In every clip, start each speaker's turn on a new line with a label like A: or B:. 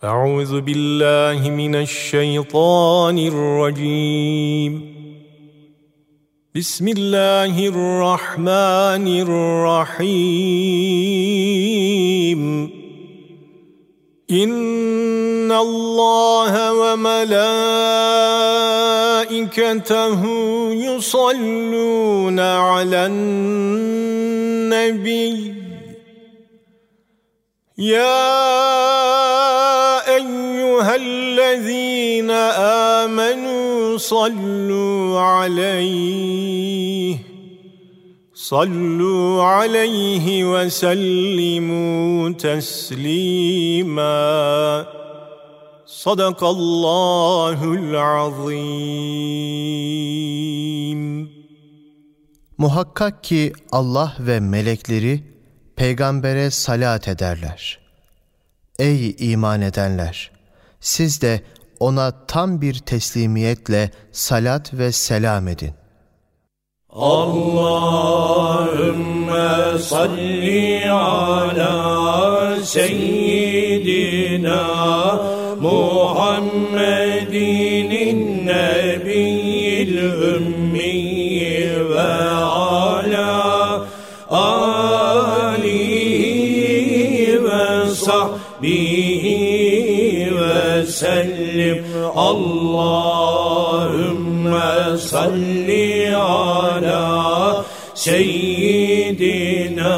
A: أعوذ بالله من الشيطان الرجيم بسم الله الرحمن الرحيم إن الله وملائكته يصلون على النبي يا أيها الذين آمنوا صلوا عليه وسلموا تسليما صدق الله العظيم.
B: Muhakkak ki Allah ve melekleri peygambere salat ederler. Ey iman edenler! Siz de ona tam bir teslimiyetle salat ve selam edin.
C: Allahümme salli ala seyyidina Muhammedin nebiyyil ümmi ve ala alihi ve sahbihi ve sellim. Allahümme salli ala seyyidina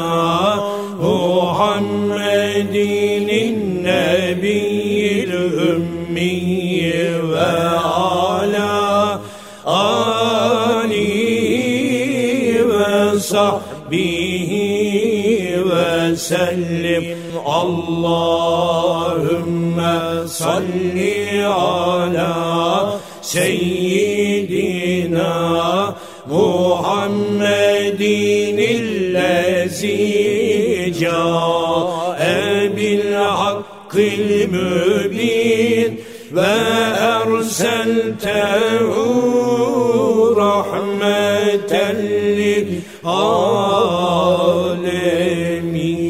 C: Muhammedin nebiyyil ümmi ve ala alihi ve sahbihi ve sellim. Allahümme salli ala seyyidina Muhammedin illezi câe bil hakkil mübin ve erseltehu rahmeten lil alemin.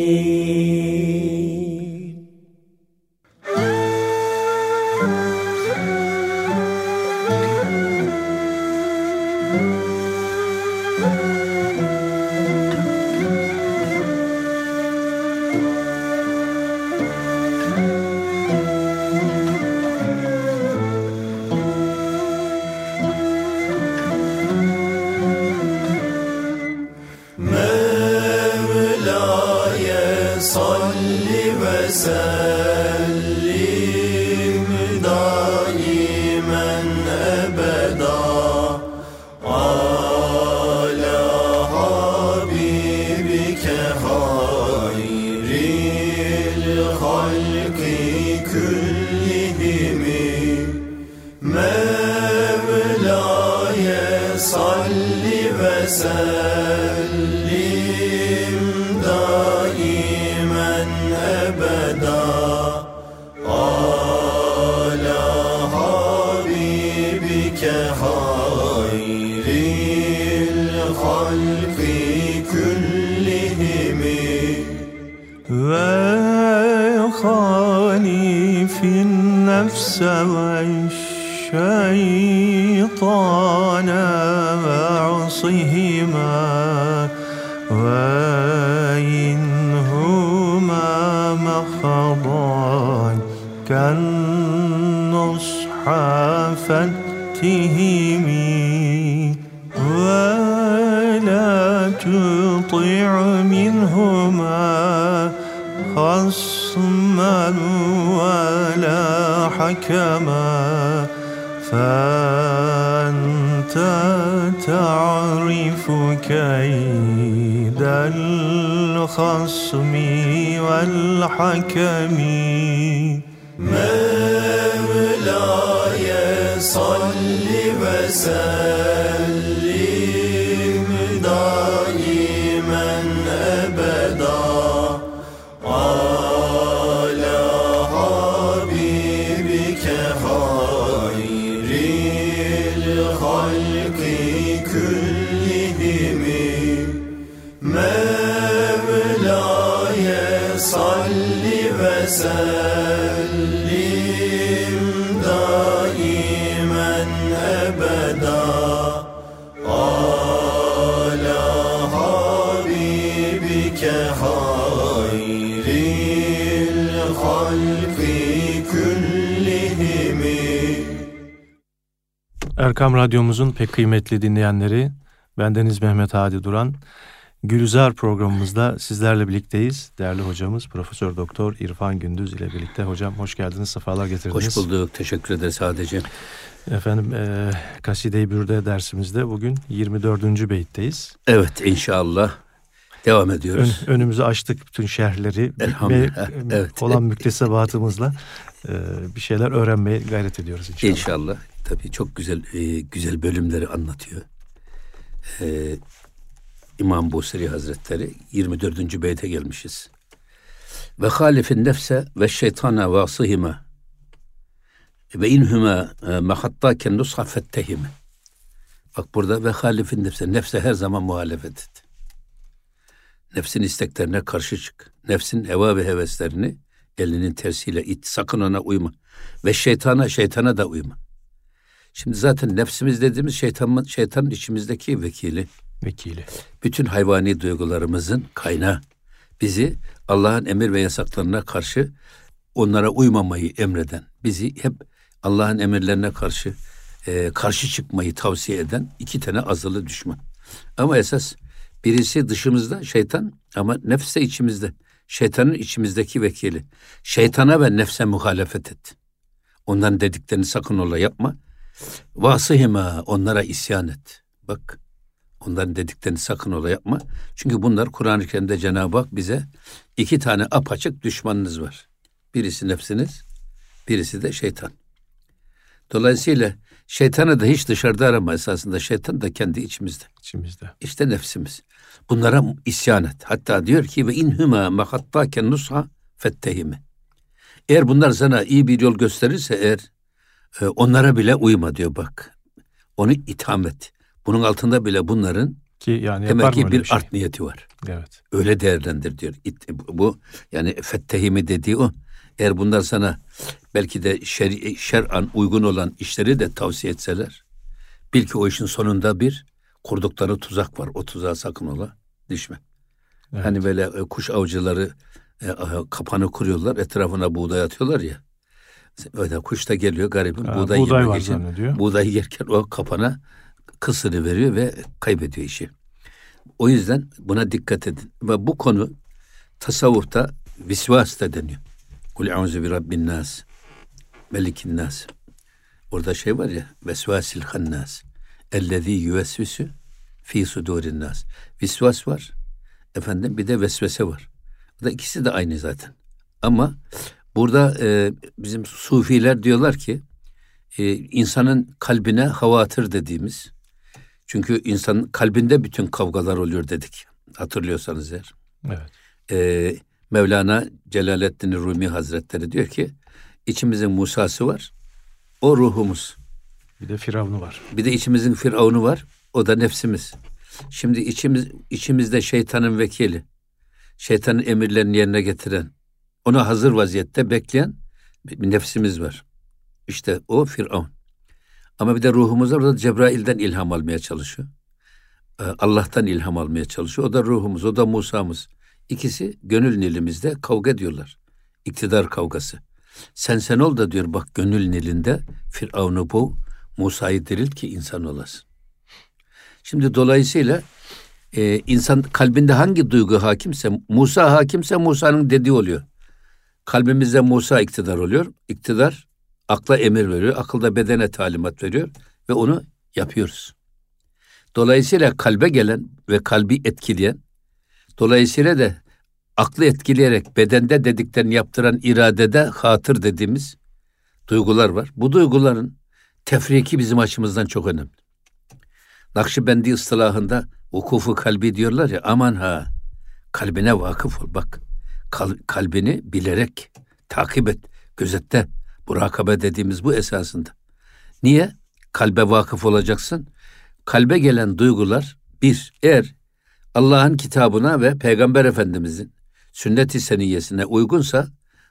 C: Sellim daimen ebeda ala habibike hayril halki küllihimi. Mevla'ye salli ve sellim daimen ebeda ala habibike hayril halki küllihimi.
A: Ve halifin nefse ve şeytane ve asihima ve inhuma mekhadan ken nusha fettihimi ve la tuti' minhuma khasman ve la hakama فأنت تعرف كيد الخصم والحكم.
C: مولاي صل وسلم دائما أبدا على حبيبك خير الخلق كلهم. مولاي صل وسلم وسلم دائما أبدا على حبيبك خير الخلق كلهم.
A: Erkam Radyomuzun pek kıymetli dinleyenleri, bendeniz Mehmet Hadi Duran. Gülizar programımızda sizlerle birlikteyiz. Değerli hocamız Profesör Doktor İrfan Gündüz ile birlikte. Hocam hoş geldiniz, sefalar getirdiniz.
D: Hoş bulduk, teşekkür ederiz sadece.
A: Efendim Kaside-i Bürde dersimizde bugün 24. beyitteyiz.
D: Evet, inşallah devam ediyoruz.
A: Önümüzü açtık bütün şerhleri.
D: Elhamdülillah. Evet.
A: Olan müktesebatımızla bir şeyler öğrenmeye gayret ediyoruz inşallah.
D: İnşallah. Tabii çok güzel bölümleri anlatıyor. İmam Busiri Hazretleri 24. beyte gelmişiz. Ve halifin nefse ve şeytana vasihime ve inhuma mahattaken nusha fettehime. Bak burada ve halifin nefse her zaman muhalefet et. Nefsin isteklerine karşı çık. Nefsin heva ve heveslerini elinin tersiyle it. Sakın ona uyma. Ve şeytana da uyma. Şimdi zaten nefsimiz dediğimiz şeytanın içimizdeki vekili. Bütün hayvani duygularımızın kaynağı. Bizi Allah'ın emir ve yasaklarına karşı onlara uymamayı emreden, bizi hep Allah'ın emirlerine karşı çıkmayı tavsiye eden iki tane azılı düşman. Ama esas birisi dışımızda şeytan ama nefs de içimizde. Şeytanın içimizdeki vekili. Şeytana ve nefse muhalefet et. Onların dediklerini sakın ola yapma. Vasihima, onlara isyan et. Bak, onların dediklerini sakın ola yapma. Çünkü bunlar Kur'an-ı Kerim'de Cenab-ı Hak bize iki tane apaçık düşmanınız var. Birisi nefsiniz, birisi de şeytan. Dolayısıyla şeytanı da hiç dışarıda arama, esasında şeytan da kendi içimizde. İşte nefsimiz. Bunlara isyan et. Hatta diyor ki ve inhuma mahattaken nusha fettehime. Eğer bunlar sana iyi bir yol gösterirse onlara bile uyma diyor bak. Onu itham et. Bunun altında bile bunların
A: yani
D: demek ki bir art niyeti var.
A: Evet.
D: Öyle değerlendir diyor. Bu yani fettehimi dediği o. Eğer bunlar sana belki de şer'an uygun olan işleri de tavsiye etseler, bil ki o işin sonunda bir kurdukları tuzak var. O tuzağa sakın ola düşme. Evet. Hani böyle kuş avcıları kapanı kuruyorlar, etrafına buğday atıyorlar ya. Öyle kuş da geliyor garibim buğday yemek için. Buğday yerken o kapana kısırı veriyor ve kaybediyor işi. O yüzden buna dikkat edin. Ve bu konu tasavvufta visvas da deniyor. Kul a'udhu bi rabbin nas, melikin nas. Orada şey var ya, vesvasil hannas, ellezî yüvesvisu fî sudurin nas. Visvas var. Efendim bir de vesvese var. O da ikisi de aynı zaten. Ama burada bizim sufiler diyorlar ki insanın kalbine havatır dediğimiz, çünkü insanın kalbinde bütün kavgalar oluyor dedik. Hatırlıyorsanız eğer.
A: Evet.
D: Mevlana Celaleddin Rumi Hazretleri diyor ki içimizin Musa'sı var. O ruhumuz.
A: Bir de Firavun'u var.
D: Bir de içimizin Firavun'u var. O da nefsimiz. Şimdi içimizde şeytanın vekili. Şeytanın emirlerini yerine getiren, ona hazır vaziyette bekleyen bir nefsimiz var. İşte o Firavun. Ama bir de ruhumuz var. O da Cebrail'den ilham almaya çalışıyor. Allah'tan ilham almaya çalışıyor. O da ruhumuz, o da Musa'mız. İkisi gönül nilimizde kavga ediyorlar. İktidar kavgası. Sen ol da diyor bak gönül nilinde Firavun'u boğ, Musa'yı dirilt ki insan olasın. Şimdi dolayısıyla insan kalbinde hangi duygu hakimse, Musa hakimse Musa'nın dediği oluyor. Kalbimizde Musa iktidar oluyor. İktidar akla emir veriyor. Akıl da bedene talimat veriyor ve onu yapıyoruz. Dolayısıyla kalbe gelen ve kalbi etkileyen, dolayısıyla da aklı etkileyerek bedende dediklerini yaptıran iradede hatır dediğimiz duygular var. Bu duyguların tefriki bizim açımızdan çok önemli. Nakşibendi ıstılahında vukufu kalbi diyorlar ya, aman ha, kalbine vakıf ol bak. Kalbini bilerek takip et, gözetle. Murakabe dediğimiz bu esasında. Niye? Kalbe vakıf olacaksın. Kalbe gelen duygular eğer Allah'ın kitabına ve Peygamber Efendimizin sünnet-i seniyyesine uygunsa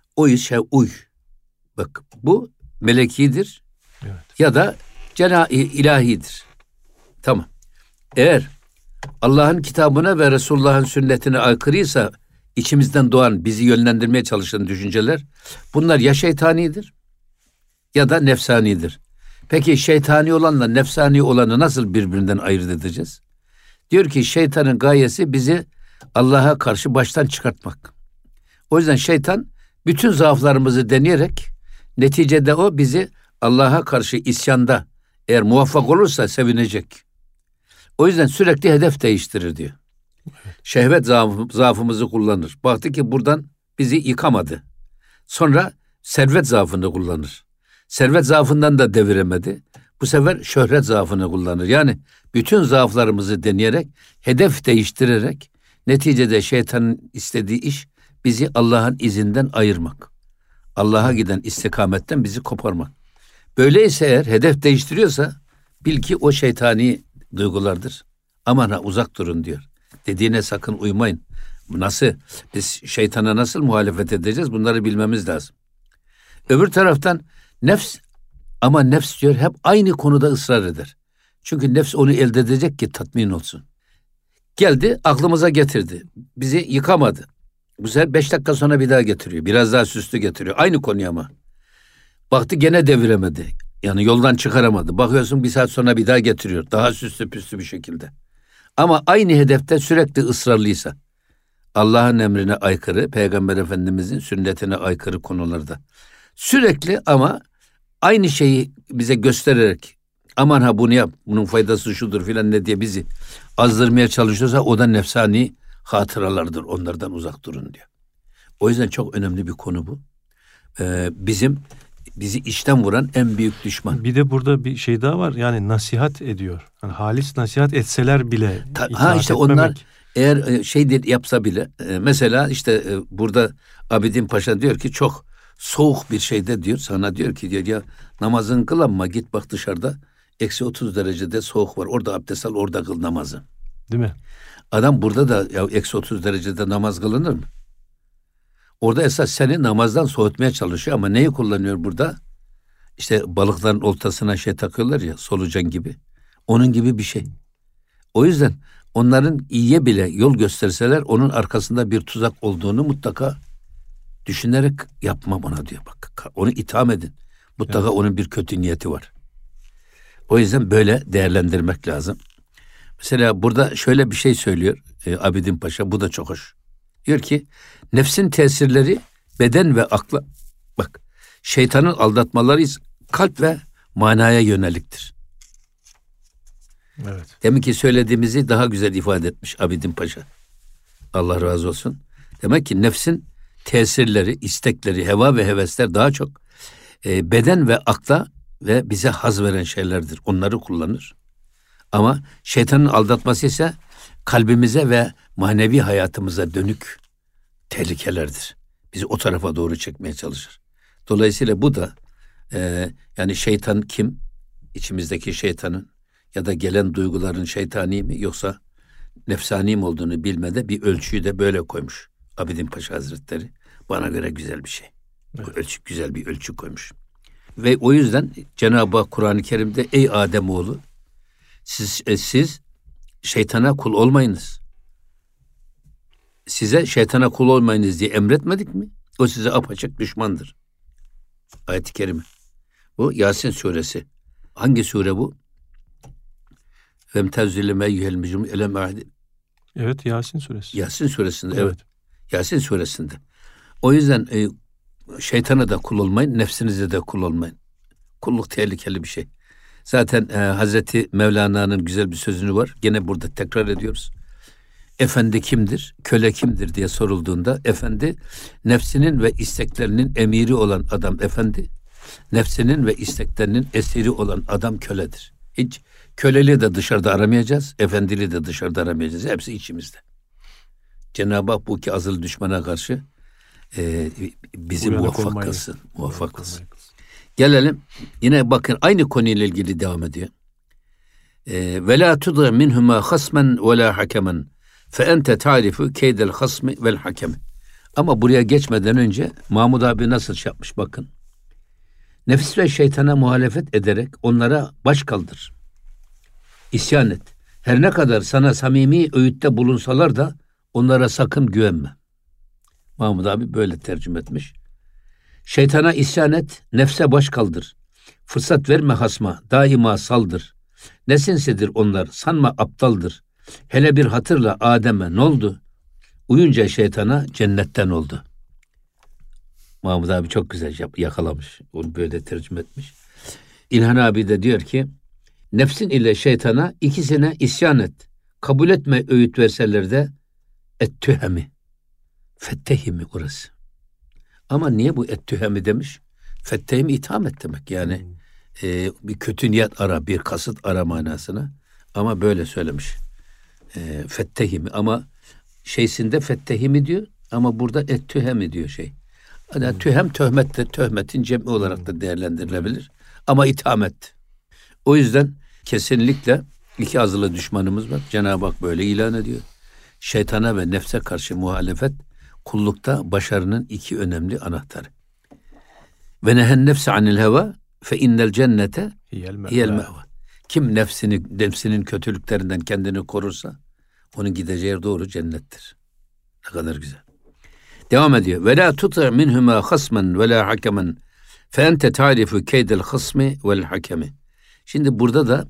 D: o işe uy. Bak bu melekidir ya da ilahidir. Tamam. Eğer Allah'ın kitabına ve Resulullah'ın sünnetine aykırıysa içimizden doğan, bizi yönlendirmeye çalışan düşünceler, bunlar ya şeytanidir ya da nefsanidir. Peki şeytani olanla nefsani olanı nasıl birbirinden ayırt edeceğiz? Diyor ki şeytanın gayesi bizi Allah'a karşı baştan çıkartmak. O yüzden şeytan bütün zaaflarımızı deneyerek neticede o bizi Allah'a karşı isyanda eğer muvaffak olursa sevinecek. O yüzden sürekli hedef değiştirir diyor. Şehvet zaafımızı kullanır. Baktı ki buradan bizi yıkamadı. Sonra servet zaafını kullanır. Servet zaafından da deviremedi. Bu sefer şöhret zaafını kullanır. Yani bütün zaaflarımızı deneyerek, hedef değiştirerek neticede şeytanın istediği iş bizi Allah'ın izinden ayırmak. Allah'a giden istikametten bizi koparmak. Böyleyse eğer hedef değiştiriyorsa bil ki o şeytani duygulardır. Aman ha uzak durun diyor. Dediğine sakın uymayın. Nasıl? Biz şeytana nasıl muhalefet edeceğiz? Bunları bilmemiz lazım. Öbür taraftan nefs, ama nefs diyor hep aynı konuda ısrar eder. Çünkü nefs onu elde edecek ki tatmin olsun. Geldi aklımıza getirdi. Bizi yıkamadı. Bu sefer 5 dakika sonra bir daha getiriyor. Biraz daha süslü getiriyor. Aynı konuya ama. Baktı gene deviremedi. Yani yoldan çıkaramadı. Bakıyorsun 1 saat sonra bir daha getiriyor. Daha süslü püslü bir şekilde. Ama aynı hedefte sürekli ısrarlıysa, Allah'ın emrine aykırı, Peygamber Efendimizin sünnetine aykırı konularda sürekli ama aynı şeyi bize göstererek aman ha bunu yap, bunun faydası şudur filan ne diye bizi azdırmaya çalışıyorsa o da nefsani hatıralardır. Onlardan uzak durun diyor. O yüzden çok önemli bir konu bu. Bizi içten vuran en büyük düşman.
A: Bir de burada bir şey daha var. Yani nasihat ediyor. Yani halis nasihat etseler bile
D: işte onlar eğer yapsa bile mesela işte burada Abidin Paşa diyor ki çok soğuk bir şeyde diyor sana diyor ki diyor ya namazını kıl ama git bak dışarıda -30 derecede soğuk var. Orada abdest al, orada kıl namazı.
A: Değil mi?
D: Adam burada da ya -30 derecede namaz kılınır mı? Orada esas seni namazdan soğutmaya çalışıyor ama neyi kullanıyor burada? İşte balıkların oltasına takıyorlar ya, solucan gibi. Onun gibi bir şey. O yüzden onların iyiye bile yol gösterseler onun arkasında bir tuzak olduğunu mutlaka düşünerek yapma bana diyor bak. Onu itham edin. Mutlaka evet. Onun bir kötü niyeti var. O yüzden böyle değerlendirmek lazım. Mesela burada şöyle bir şey söylüyor Abidin Paşa, bu da çok hoş. Diyor ki nefsin tesirleri beden ve akla, bak şeytanın aldatmaları kalp ve manaya yöneliktir.
A: Evet.
D: Demek ki söylediğimizi daha güzel ifade etmiş Abidin Paşa. Allah razı olsun. Demek ki nefsin tesirleri, istekleri, heva ve hevesler daha çok beden ve akla ve bize haz veren şeylerdir. Onları kullanır. Ama şeytanın aldatması ise kalbimize ve manevi hayatımıza dönük tehlikelerdir. Bizi o tarafa doğru çekmeye çalışır. Dolayısıyla bu da yani şeytan kim? İçimizdeki şeytanın ya da gelen duyguların şeytani mi yoksa nefsani mi olduğunu bilmede bir ölçüyü de böyle koymuş Abidin Paşa Hazretleri. Bana göre güzel bir şey. Evet. Bu ölçü, güzel bir ölçü koymuş. Ve o yüzden Cenab-ı Hak Kur'an-ı Kerim'de ey Ademoğlu siz şeytana kul olmayınız. Size şeytana kul olmayınız diye emretmedik mi? O size apaçık düşmandır. Ayet-i kerime. Bu Yasin suresi. Hangi sure bu?
A: Evet, Yasin suresi.
D: Yasin suresinde evet. Yasin suresinde. O yüzden şeytana da kul olmayın, nefsinize de kul olmayın. Kulluk tehlikeli bir şey. Zaten Hazreti Mevlana'nın güzel bir sözünü var. Gene burada tekrar ediyoruz. Efendi kimdir, köle kimdir diye sorulduğunda efendi nefsinin ve isteklerinin emiri olan adam efendi, nefsinin ve isteklerinin esiri olan adam köledir. Hiç köleliği de dışarıda aramayacağız, efendiliği de dışarıda aramayacağız. Hepsi içimizde. Cenab-ı Hak bu iki azılı düşmana karşı bizi muvaffak kılsın. Muvaffak kılsın. Gelelim yine bakın aynı konuyla ilgili devam ediyor. Ve la tudâ minhumâ hasmen ve la hakemen fe ente ta'rifu keydel hasmi vel hakemi. Ama buraya geçmeden önce Mahmud abi nasıl şey yapmış bakın. Nefis ve şeytana muhalefet ederek onlara baş kaldır. İsyan et. Her ne kadar sana samimi öğütte bulunsalar da onlara sakın güvenme. Mahmud abi böyle tercüme etmiş. Şeytana isyan et, nefse baş kaldır. Fırsat verme hasma, daima saldır. Ne sinsidir onlar, sanma aptaldır. Hele bir hatırla Adem'e ne oldu? Uyunca şeytana cennetten oldu. Mahmud abi çok güzel yakalamış. Onu böyle tercüme etmiş. İlhan abi de diyor ki, nefsin ile şeytana ikisine isyan et. Kabul etme öğüt verseler de ettühemi. Fettehimi orası. Ama niye bu ettühemi demiş? Fettehimi itham et demek. Yani bir kötü niyet ara, bir kasıt ara manasına. Ama böyle söylemiş. Fettehimi ama şeysinde fettehimi diyor ama burada ettühemi diyor şey. Yani tühem töhmettir. Töhmetin cem'i olarak da değerlendirilebilir. Ama itham et. O yüzden kesinlikle iki azılı düşmanımız var. Cenab-ı Hak böyle ilan ediyor. Şeytana ve nefse karşı muhalefet kullukta başarının iki önemli anahtarı. Ve nehen nefse anil heva fe innel cennete hiyel meva. Kim nefsinin kötülüklerinden kendini korursa onun gideceği yer doğru cennettir. Ne kadar güzel. Devam ediyor. Ve la tuti' minhuma hasmen ve la hakemen fe ente ta'rifu keydel hasmi vel hakemi. Şimdi burada da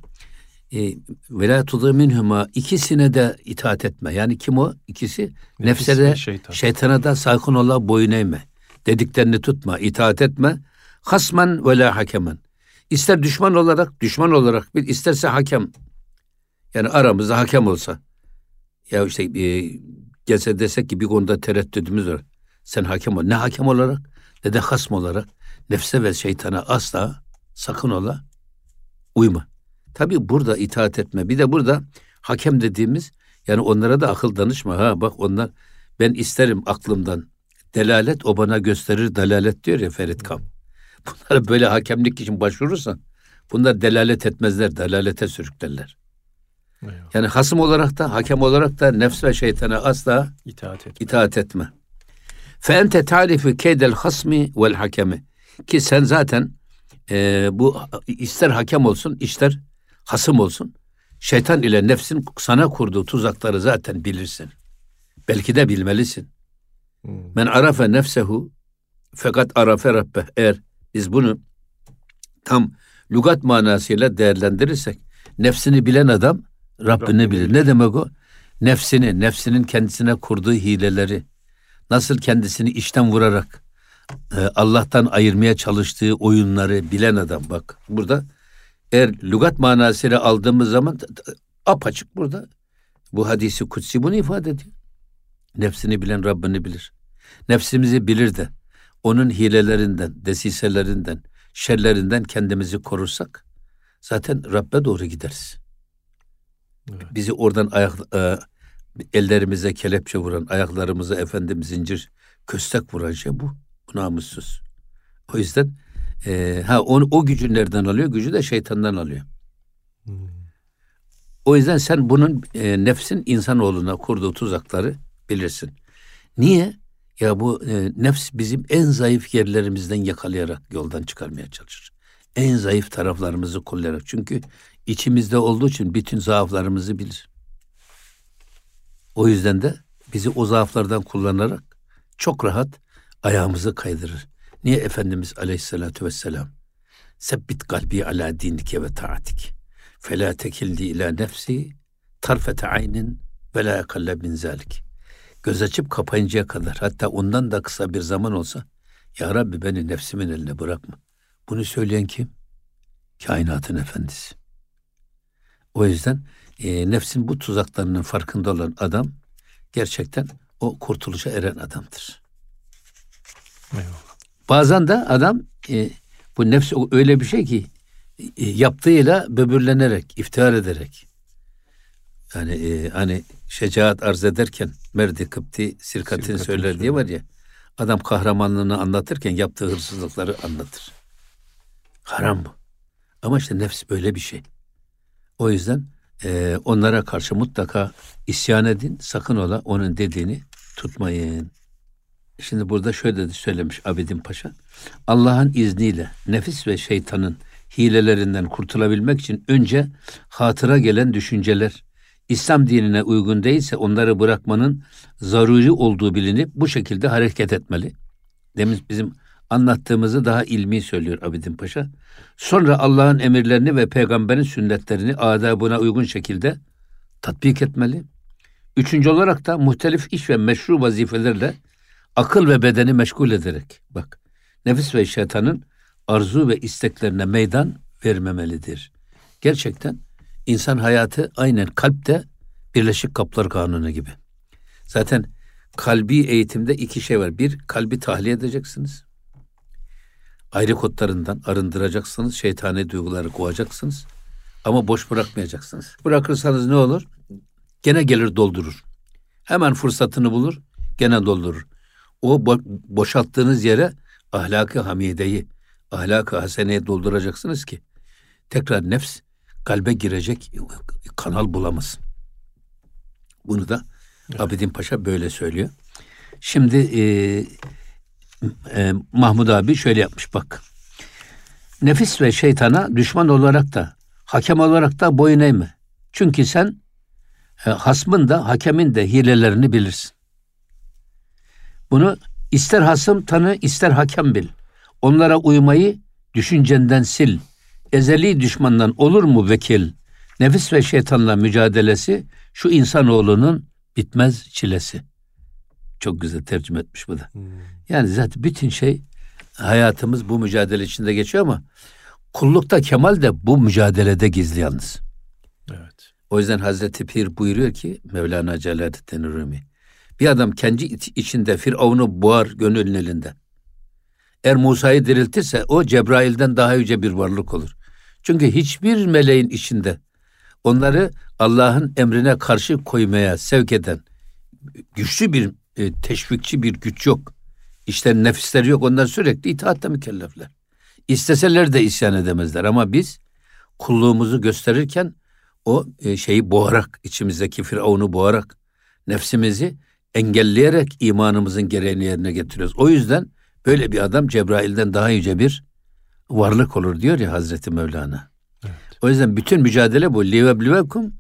D: ve la tuti' minhuma ikisine de itaat etme. Yani kim o? İkisi nefse de şeytana da sakın ola boyun eğme. Dediklerini tutma, itaat etme. Hasmen ve la hakemen. İster düşman olarak bil, isterse hakem. Yani aramızda hakem olsa. Ya işte gelse desek ki bir konuda tereddüdümüz var. Sen hakem ol. Ne hakem olarak ne de hasm olarak nefse ve şeytana asla sakın ola uyma. Tabii burada itaat etme. Bir de burada hakem dediğimiz yani onlara da akıl danışma. Ha bak onlar ben isterim aklımdan delalet o bana gösterir dalalet diyor ya Ferit Kam. Bunlara böyle hakemlik için başvurursan bunlar delalet etmezler, dalalete sürüklerler. Eyvallah. Yani hasım olarak da hakem olarak da nefs ve şeytana asla itaat etme. Fe ente tarifu keydel hasmi vel hakemi. Ki sen zaten bu ister hakem olsun ister hasım olsun. Şeytan ile nefsin sana kurduğu tuzakları zaten bilirsin. Belki de bilmelisin. Men arafe nefsehu fakat arafe rabbeh. Eğer biz bunu tam lügat manasıyla değerlendirirsek nefsini bilen adam Rabbini bilir. Ne demek o? Nefsinin kendisine kurduğu hileleri, nasıl kendisini işten vurarak Allah'tan ayırmaya çalıştığı oyunları bilen adam. Bak burada eğer lügat manasıyla aldığımız zaman apaçık burada. Bu hadisi kutsi bunu ifade ediyor. Nefsini bilen Rabbini bilir. Nefsimizi bilir de onun hilelerinden, desiselerinden, şerlerinden kendimizi korursak zaten Rabbe doğru gideriz. Evet. Bizi oradan ellerimize kelepçe vuran, ayaklarımıza efendim zincir, köstek vuran şey bu. Bu namussuz. O yüzden o gücü nereden alıyor? Gücü de şeytandan alıyor. O yüzden sen bunun nefsin insanoğluna kurduğu tuzakları bilirsin. Niye? Ya bu nefs bizim en zayıf yerlerimizden yakalayarak yoldan çıkarmaya çalışır. En zayıf taraflarımızı kullanarak. Çünkü içimizde olduğu için bütün zaaflarımızı bilir. O yüzden de bizi o zaaflardan kullanarak çok rahat ayağımızı kaydırır. Niye Efendimiz Aleyhisselatü Vesselam sebbit kalbi ala dinike ve taatik felâ tekilli ila nefsi tarfete aynin ve la ekalle min zalik. Göz açıp kapayıncaya kadar hatta ondan da kısa bir zaman olsa ya Rabbi beni nefsimin eline bırakma. Bunu söyleyen kim? Kainatın efendisi. O yüzden nefsin bu tuzaklarının farkında olan adam gerçekten o kurtuluşa eren adamdır. Eyvallah. Bazen de adam bu nefs öyle bir şey ki yaptığıyla böbürlenerek, iftihar ederek yani hani şecaat arz ederken merdi kıpti sirkatin söyler diye var ya adam kahramanlığını anlatırken yaptığı hırsızlıkları anlatır. Haram bu. Ama işte nefs böyle bir şey. O yüzden onlara karşı mutlaka isyan edin. Sakın ola onun dediğini tutmayın. Şimdi burada şöyle de söylemiş Abidin Paşa. Allah'ın izniyle nefis ve şeytanın hilelerinden kurtulabilmek için önce hatıra gelen düşünceler İslam dinine uygun değilse onları bırakmanın zaruri olduğu bilinip bu şekilde hareket etmeli. Demin bizim anlattığımızı daha ilmi söylüyor Abidin Paşa. Sonra Allah'ın emirlerini ve peygamberin sünnetlerini adabına uygun şekilde tatbik etmeli. Üçüncü olarak da muhtelif iş ve meşru vazifelerle akıl ve bedeni meşgul ederek, bak, nefis ve şeytanın arzu ve isteklerine meydan vermemelidir. Gerçekten insan hayatı aynen kalpte Birleşik Kaplar Kanunu gibi. Zaten kalbi eğitimde iki şey var. Bir, kalbi tahliye edeceksiniz. Ayrı kodlarından arındıracaksınız. Şeytani duyguları kovacaksınız. Ama boş bırakmayacaksınız. Bırakırsanız ne olur? Gene gelir doldurur. Hemen fırsatını bulur, gene doldurur. O boşalttığınız yere ahlak-ı hamideyi, ahlak-ı haseneyi dolduracaksınız ki tekrar nefs kalbe girecek kanal bulamaz. Bunu da Abidin Paşa böyle söylüyor. Şimdi Mahmud abi şöyle yapmış bak. Nefis ve şeytana düşman olarak da hakem olarak da boyun eğme. Çünkü sen hasmın da hakemin de hilelerini bilirsin. Bunu ister hasım tanı ister hakem bil. Onlara uymayı düşüncenden sil. Ezeli düşmandan olur mu vekil? Nefis ve şeytanla mücadelesi şu insanoğlunun bitmez çilesi. Çok güzel tercüme etmiş bu da. Yani zaten bütün şey hayatımız bu mücadele içinde geçiyor ama kullukta kemal de bu mücadelede gizli yalnız.
A: Evet.
D: O yüzden Hazreti Pir buyuruyor ki Mevlana Celaleddin Rumi, bir adam kendi içinde Firavun'u boğar gönlünün elinde. Eğer Musa'yı diriltirse o Cebrail'den daha yüce bir varlık olur. Çünkü hiçbir meleğin içinde onları Allah'ın emrine karşı koymaya sevk eden güçlü bir teşvikçi bir güç yok. İşte nefisleri yok. Onlar sürekli itaatle mükellefler. İsteseler de isyan edemezler ama biz kulluğumuzu gösterirken o şeyi boğarak, içimizdeki Firavun'u boğarak, nefsimizi engelleyerek imanımızın gereğini yerine getiriyoruz. O yüzden böyle bir adam Cebrail'den daha yüce bir varlık olur diyor ya Hazreti Mevlana. Evet. O yüzden bütün mücadele bu. Liyeblivekum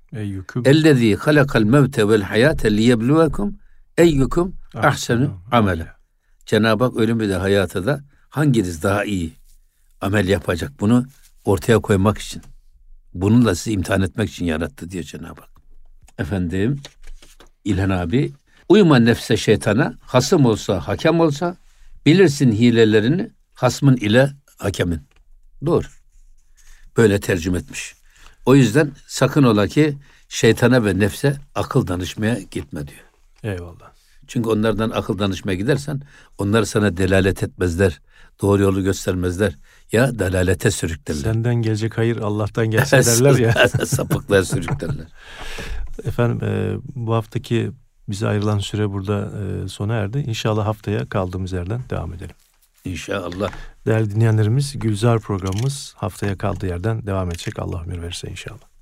D: ellezî halakal mevte vel hayâte liyeblivekum eyyukum ahsenu amele. Cenab-ı Hak ölümü de hayatı da hanginiz daha iyi amel yapacak, bunu ortaya koymak için. Bununla sizi imtihan etmek için yarattı diyor Cenab-ı Hak. Efendim İlhan abi, uyma nefse şeytana, hasım olsa hakem olsa bilirsin hilelerini hasmın ile hakemin. Doğru. Böyle tercüme etmiş. O yüzden sakın ola ki şeytana ve nefse akıl danışmaya gitme diyor.
A: Eyvallah.
D: Çünkü onlardan akıl danışmaya gidersen onlar sana delalet etmezler. Doğru yolu göstermezler. Ya dalalete sürüklerler.
A: Senden gelecek hayır Allah'tan gelsin derler ya.
D: Sapıklar sürüklerler.
A: Efendim bu haftaki bize ayrılan süre burada sona erdi. İnşallah haftaya kaldığımız yerden devam edelim.
D: İnşallah.
A: Değerli dinleyenlerimiz, Gülzar programımız haftaya kaldığı yerden devam edecek. Allah ömür verirse inşallah.